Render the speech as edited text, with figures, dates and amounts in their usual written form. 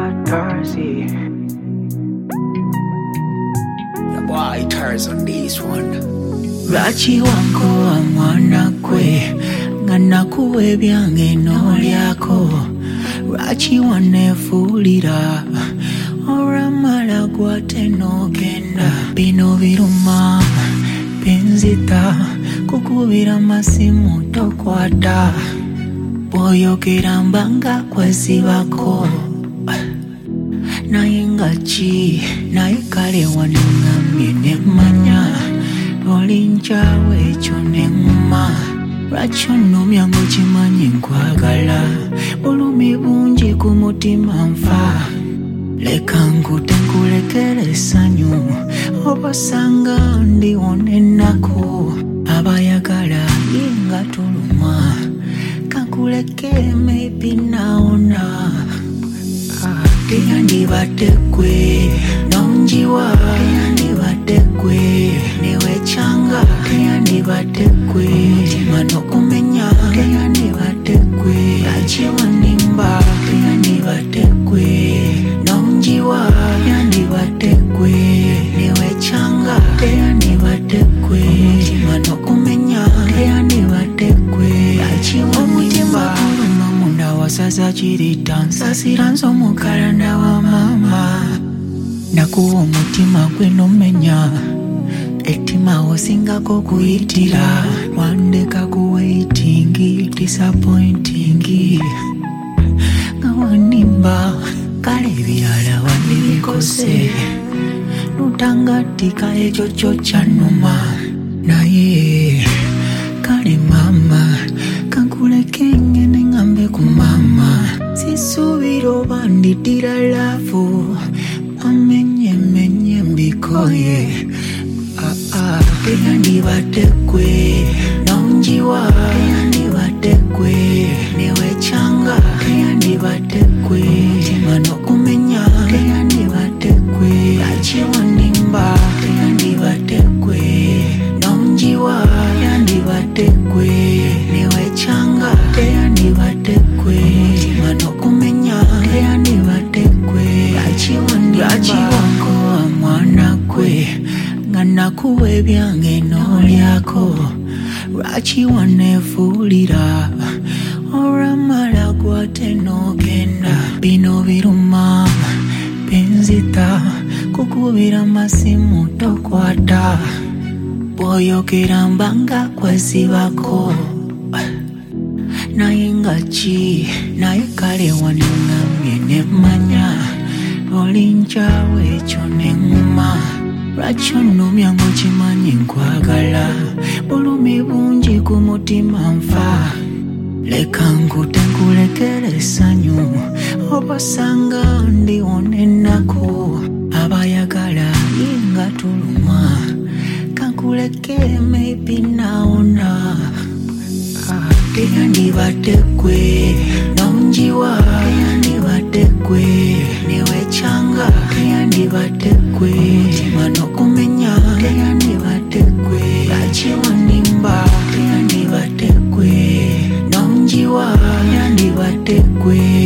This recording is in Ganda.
Tarsi. The boy Tars on this one. Rachi wanko wa mwana kwe ngana kuwe byange no lyako. Rachi wanefulira oramala gwate no genda. Bino biruma benzita kukubira masimu tokwata. Boyogera mbanga kwesibako naye nga ki naye kale wanengambye nemanya olinjawo ekyo neŋŋuma lwaki onnomya ng'okimanyi nkwagala bulumi bungi ku mutima nfa leka nkute nkulekere essanyu oba osanga ndiwona ennaku abayagala yenga tuluma kankuleke maybe naona teyandibadde gwe nonjiwa teyandibadde gwe newekyanga teyandibadde gwe mutima n'okumenya teyandibadde gwe akiwanimba teyandibadde gwe nonjiwa teyandibadde gwe newekyanga teyandibadde gwe mutima n'okumenya teyandibadde gwe akiwanimba wasaza kirita nsasira nzo mukalanda wa mama nakuwa omutima gwe nomenya ettima osingako kuyitira wandeka ku waiting disappointing nga wanimba kale ebirala wandibikose lutangatika ekyo kyo kyanuma naye kale mama kankuleke ngene ngambe ku mama sisuubira oba ndidira laavu amenyemenye mbikoye teyandibadde gwe nonjiwa teyandibadde gwe newekyanga teyandibadde gwe mutima n'okumenya teyandibadde gwe akiwanimba teyandibadde gwe nonjiwa teyandibadde gwe newekyanga teyandibadde gwe mutima n'okumenya teyandibadde gwe akiwanko mwana gwe nga nakuwa ebyange n'olyako lwaki wanefuulira olwamala gwate n'ogenda bino biruma benzita kukubira masimu tokwata boyogera mbanga kwesibako naye nga ki naye kale wanengambye nemanya olinjawo ekyo neŋŋuma lwaki onnomya ng'okimanyi nkwagala bulumi bungi ku mutima nfa leka nkute nkulekere essanyu oba osanga ndiwona ennaku abayagala yenga tuluma kankuleke maybe naona teyandibadde gwe nonjiwa teyandibadde gwe newekyanga teyandibadde gwe mutima n'okumenya teyandibadde gwe akiwanimba teyandibadde gwe nonjiwa teyandibadde gwe